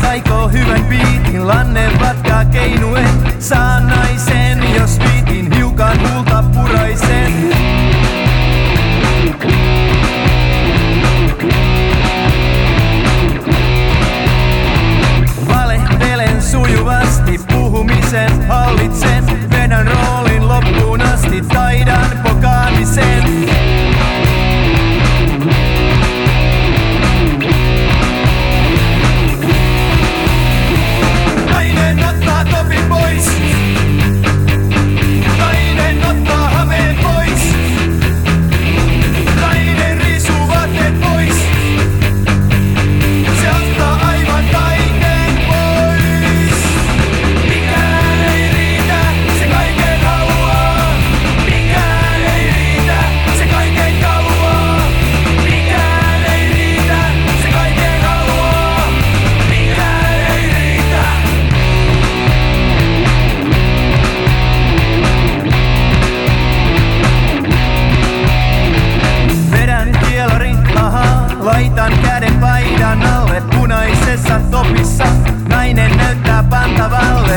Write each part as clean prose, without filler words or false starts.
aikoo hyvän biitin, lannevatkaa keinuen. Saan naisen, jos viitin, hiukan huulta puraisen. Valehtelen sujuvasti, puhumisen hallitsen. Vedän roolin loppuun asti, taidan pokaamisen. Nainen ottaa topin pois. Nainen ottaa hameen pois. Nainen riisuu vaatteet pois. Se ottaa aivan kaiken pois. Mikään ei riitä, se kaiken haluaa. Mikään ei riitä, se kaiken kaluaa. Mikään ei riitä, se kaiken haluaa. Mikään ei riitä. Vedän kielari, ahaa, laitan käden paidan alle. Punaisessa topissa nainen näyttää pantavalle.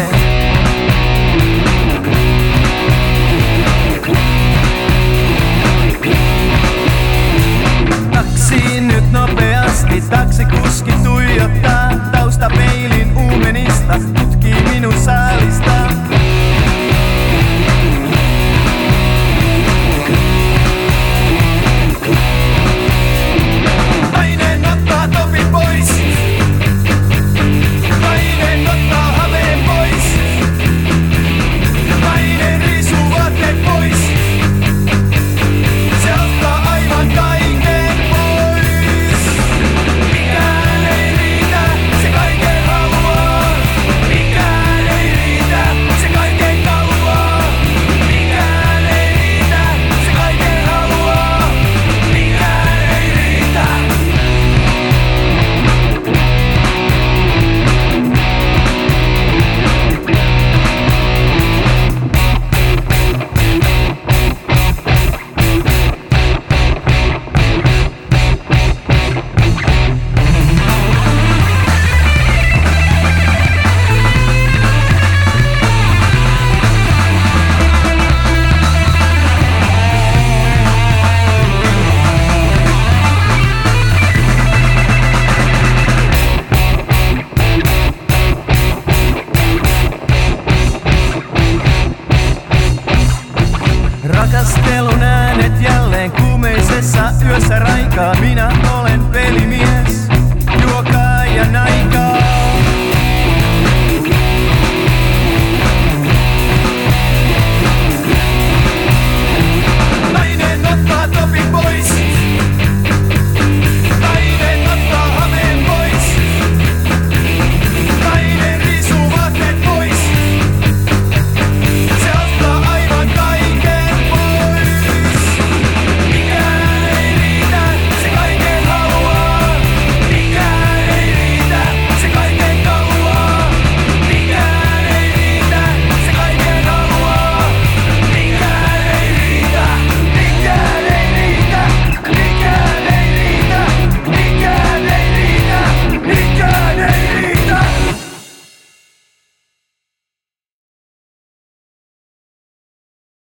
Taksiin nyt nopeasti, taksikuski tuijottaa taustapeiliin.